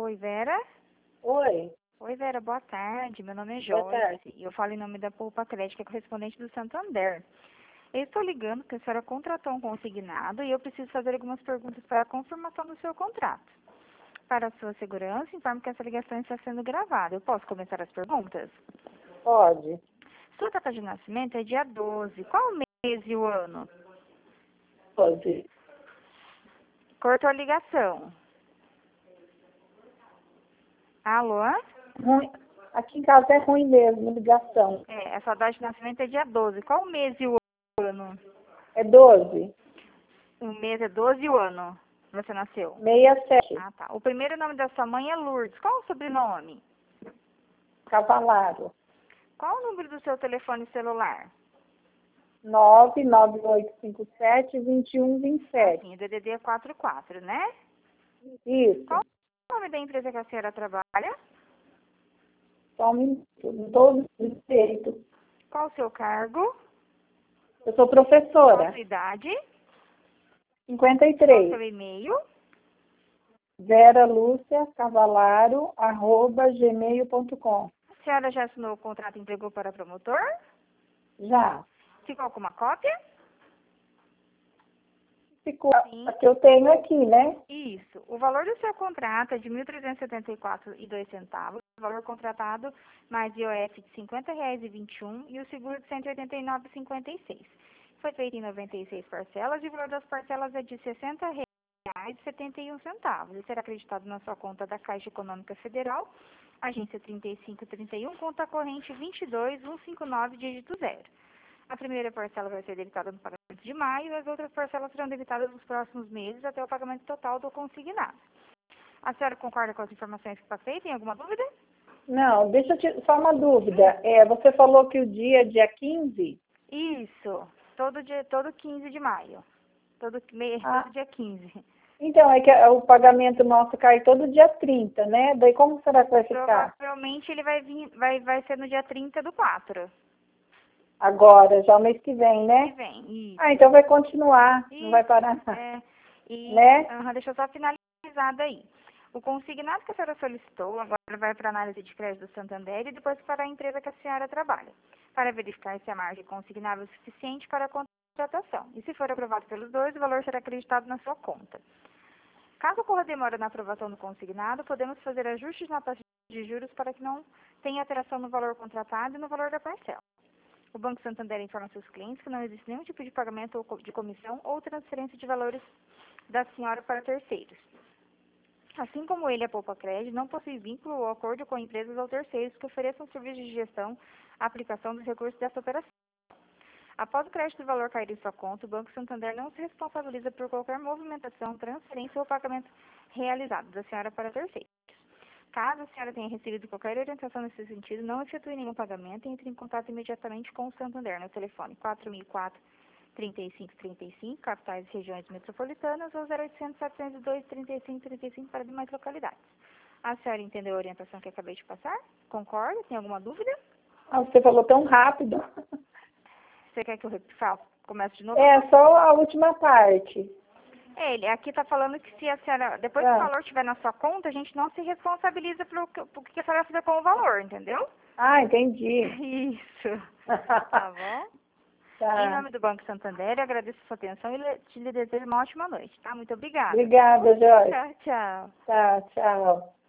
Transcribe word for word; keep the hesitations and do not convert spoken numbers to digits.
Oi, Vera. Oi, Oi, Vera, boa tarde. Meu nome é boa Joyce tarde. e eu falo em nome da Poupa Crédito, que é correspondente do Santander. Eu estou ligando porque a senhora contratou um consignado e eu preciso fazer algumas perguntas para a confirmação do seu contrato. Para a sua segurança, informo que essa ligação está sendo gravada. Eu posso começar as perguntas? Pode, Sua data de nascimento é dia doze. Qual o mês e o ano? pode. Cortou a ligação. Alô? Ruim. Aqui em casa é ruim mesmo, ligação. É, a sua data de nascimento é dia doze. Qual o mês e o ano? É doze, O mês é doze e o ano você nasceu? sessenta e sete, Ah, tá. O primeiro nome da sua mãe é Lourdes. Qual o sobrenome? Cavalaro. Qual o número do seu telefone celular? nove nove oito cinco sete, dois um dois sete. Sim, o D D D é quatro quatro, né? Isso, Qual o nome da empresa que a senhora trabalha? só um minuto, não estou direito. Qual o seu cargo? Eu sou Qual a professora, sua idade? cinquenta e Qual o três, seu e-mail? Vera Lúcia Cavalaro, arroba gmail ponto com. A senhora já assinou o contrato e entregou para promotor? Já. Ficou com uma cópia? Ficou Sim. a que eu tenho aqui, né? Isso. O valor do seu contrato é de mil trezentos e setenta e quatro reais e dois centavos. O valor contratado mais I O F de cinquenta reais e vinte e um e o seguro de cento e oitenta e nove reais e cinquenta e seis. Foi feito em noventa e seis parcelas e o valor das parcelas é de sessenta reais e setenta e um centavos. E será acreditado na sua conta da Caixa Econômica Federal, agência trinta e cinco trinta e um, conta corrente vinte e dois mil cento e cinquenta e nove, dígito zero. A primeira parcela vai ser debitada no pagamento de maio e as outras parcelas serão debitadas nos próximos meses até o pagamento total do consignado. A senhora concorda com as informações que passei? Tem alguma dúvida? Não, deixa eu te... Só uma dúvida. É, você falou que o dia é dia quinze? Isso. Todo dia, todo quinze de maio. Todo, mês, Ah, todo dia quinze. então, é que o pagamento nosso cai todo dia trinta, né? Daí como será que vai ficar? Provavelmente ele vai vir, vai, vai ser no dia trinta do quatro. Agora, já o mês que vem, Que né? vem. Isso. Ah, então vai continuar, não vai Isso. parar nada, É. E, né? aham, deixa eu só finalizar daí. O consignado que a senhora solicitou agora vai para a análise de crédito do Santander e depois para a empresa que a senhora trabalha, para verificar se a margem consignável é suficiente para a contratação. E se for aprovado pelos dois, o valor será acreditado na sua conta. Caso ocorra demora na aprovação do consignado, podemos fazer ajustes na taxa de juros para que não tenha alteração no valor contratado e no valor da parcela. O Banco Santander informa seus clientes que não existe nenhum tipo de pagamento ou de comissão ou transferência de valores da senhora para terceiros. Assim como ele, a Poupa Crédito, não possui vínculo ou acordo com empresas ou terceiros que ofereçam serviços de gestão, aplicação dos recursos dessa operação. Após o crédito do valor cair em sua conta, o Banco Santander não se responsabiliza por qualquer movimentação, transferência ou pagamento realizado da senhora para terceiros. Caso a senhora tenha recebido qualquer orientação nesse sentido, não efetue nenhum pagamento e entre em contato imediatamente com o Santander no telefone quatro mil e quatro, trinta e cinco trinta e cinco, capitais e regiões metropolitanas, ou zero oitocentos, setecentos e dois, trinta e cinco trinta e cinco para demais localidades. A senhora entendeu a orientação que acabei de passar? Concorda? Tem alguma dúvida? Ah, você falou tão rápido. Você quer que eu repita? Comece de novo? É, só a última parte. Ele, aqui está falando que se a senhora, depois que o Ah, valor estiver na sua conta, a gente não se responsabiliza pelo que, pelo que a senhora fizer com o valor, entendeu? ah entendi. Isso. Tá bom? Em Tá. nome do Banco Santander, eu agradeço a sua atenção e lhe, te lhe desejo uma ótima noite, tá? Muito obrigada. Obrigada, Joyce. Tchau, tchau. Tá, tchau.